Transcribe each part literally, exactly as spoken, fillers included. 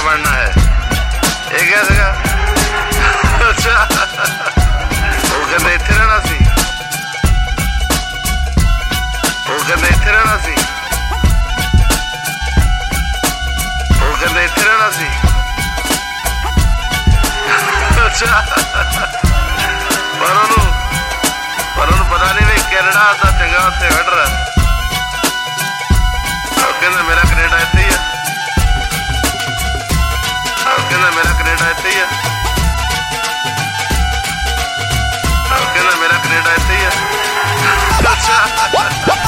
बनना है। ये क्या सीगा? अच्छा वो कहंदे इत्थे रहना सी, वो कहंदे इत्थे रहना सी, वो कहंदे इत्थे रहना सी। अच्छा पर ਉਹਨੂੰ पर ਉਹਨੂੰ पता नहीं भी कैनेडा ਦਾ ਚੰਗਾ ਉੱਥੇ ਕੱਢ ਰਿਹਾ। ਉਹ ਕਹਿੰਦਾ ਮੇਰਾ ਕੈਨੇਡਾ ਇੱਥੇ ਹੀ ਆ, ਉਹ ਕਹਿੰਦਾ ਮੇਰਾ ਕੈਨੇਡਾ ਇੱਥੇ ਹੀ ਆ, ਉਹ ਕਹਿੰਦਾ ਮੇਰਾ ਕੈਨੇਡਾ ਇੱਥੇ ਹੀ ਆ। ਅੱਛਾ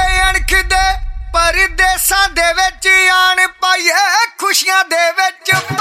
ਪਰਦੇਸਾਂ ਦੇ ਵਿੱਚ ਆਣ ਪਾਈਏ ਖੁਸ਼ੀਆਂ ਦੇ ਵਿੱਚ।